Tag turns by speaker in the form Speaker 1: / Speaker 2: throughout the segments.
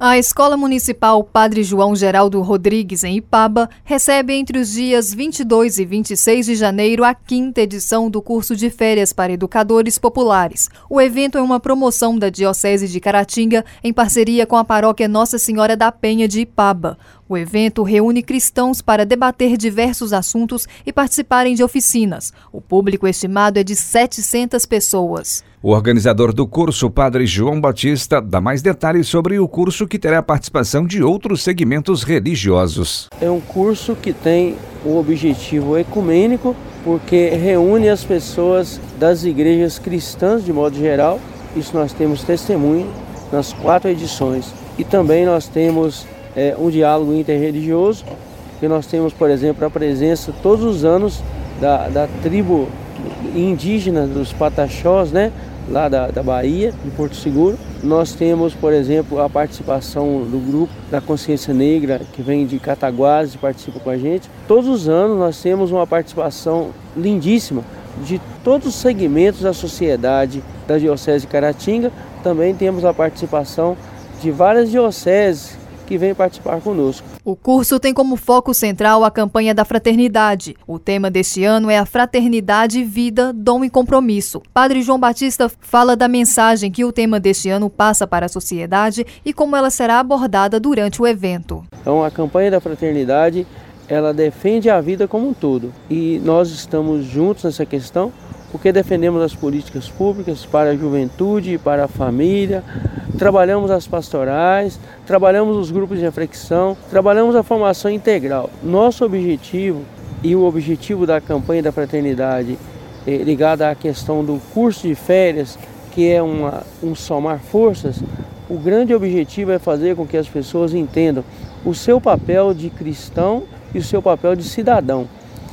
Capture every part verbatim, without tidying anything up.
Speaker 1: A Escola Municipal Padre João Geraldo Rodrigues, em Ipaba, recebe entre os dias vinte e dois e vinte e seis de janeiro a quinta edição do curso de férias para educadores populares. O evento é uma promoção da Diocese de Caratinga em parceria com a paróquia Nossa Senhora da Penha de Ipaba. O evento reúne cristãos para debater diversos assuntos e participarem de oficinas. O público estimado é de setecentas pessoas.
Speaker 2: O organizador do curso, Padre João Batista, dá mais detalhes sobre o curso, que terá a participação de outros segmentos religiosos.
Speaker 3: É um curso que tem o objetivo ecumênico, porque reúne as pessoas das igrejas cristãs de modo geral. Isso nós temos testemunho nas quatro edições. E também nós temos é, um diálogo interreligioso, que nós temos, por exemplo, a presença todos os anos da, da tribo indígena dos Pataxós, né? lá da, da Bahia, de Porto Seguro. Nós temos, por exemplo, a participação do grupo da Consciência Negra, que vem de Cataguases e participa com a gente. Todos os anos nós temos uma participação lindíssima de todos os segmentos da sociedade da Diocese de Caratinga. Também temos a participação de várias dioceses que vêm participar conosco.
Speaker 1: O curso tem como foco central a campanha da fraternidade. O tema deste ano é a fraternidade, vida, dom e compromisso. Padre João Batista fala da mensagem que o tema deste ano passa para a sociedade e como ela será abordada durante o evento.
Speaker 3: Então, a campanha da fraternidade, ela defende a vida como um todo. E nós estamos juntos nessa questão, porque defendemos as políticas públicas para a juventude, para a família, trabalhamos as pastorais, trabalhamos os grupos de reflexão, trabalhamos a formação integral. Nosso objetivo e o objetivo da campanha da fraternidade eh, ligada à questão do curso de férias, que é uma, um somar forças, o grande objetivo é fazer com que as pessoas entendam o seu papel de cristão e o seu papel de cidadão.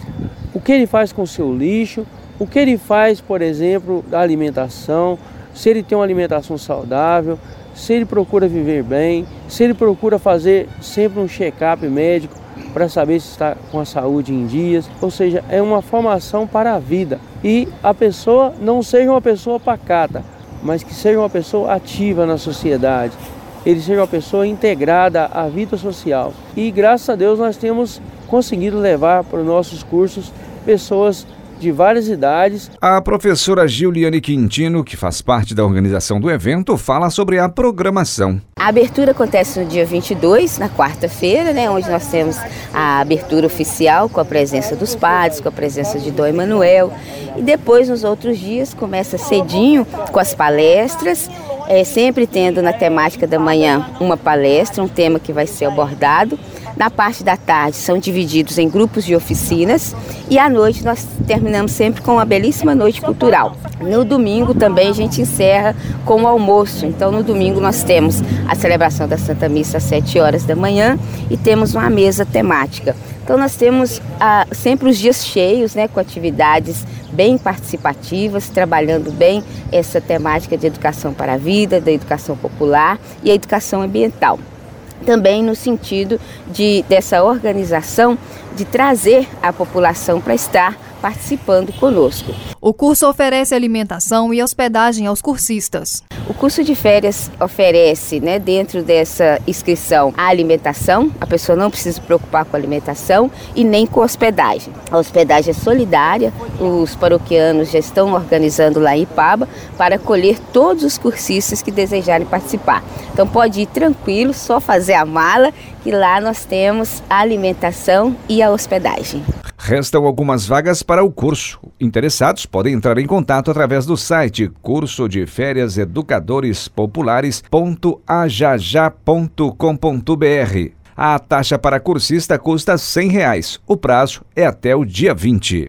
Speaker 3: O que ele faz com o seu lixo, o que ele faz, por exemplo, da alimentação, se ele tem uma alimentação saudável, se ele procura viver bem, se ele procura fazer sempre um check-up médico para saber se está com a saúde em dias. Ou seja, é uma formação para a vida. E a pessoa não seja uma pessoa pacata, mas que seja uma pessoa ativa na sociedade. Ele seja uma pessoa integrada à vida social. E graças a Deus nós temos conseguido levar para os nossos cursos pessoas de várias idades.
Speaker 2: A professora Giliane Quintino, que faz parte da organização do evento, fala sobre a programação.
Speaker 4: A abertura acontece no dia vinte e dois, na quarta-feira, né, onde nós temos a abertura oficial com a presença dos padres, com a presença de Dom Emanuel. E depois, nos outros dias, começa cedinho com as palestras, é, sempre tendo na temática da manhã uma palestra, um tema que vai ser abordado. Na parte da tarde são divididos em grupos de oficinas e à noite nós terminamos sempre com uma belíssima noite cultural. No domingo também a gente encerra com o almoço. Então no domingo nós temos a celebração da Santa Missa às sete horas da manhã e temos uma mesa temática. Então nós temos ah, sempre os dias cheios, né, com atividades bem participativas, trabalhando bem essa temática de educação para a vida, da educação popular e a educação ambiental. Também no sentido de, dessa organização de trazer a população para estar participando conosco.
Speaker 1: O curso oferece alimentação e hospedagem aos cursistas.
Speaker 4: O curso de férias oferece, né, dentro dessa inscrição, a alimentação. A pessoa não precisa se preocupar com a alimentação e nem com a hospedagem. A hospedagem é solidária, os paroquianos já estão organizando lá em Ipaba para acolher todos os cursistas que desejarem participar. Então pode ir tranquilo, só fazer a mala, que lá nós temos a alimentação e a hospedagem.
Speaker 2: Restam algumas vagas para o curso. Interessados podem entrar em contato através do site curso de férias educadores populares ponto ajajá ponto com ponto br. A taxa para cursista custa cem reais. O prazo é até o dia vinte.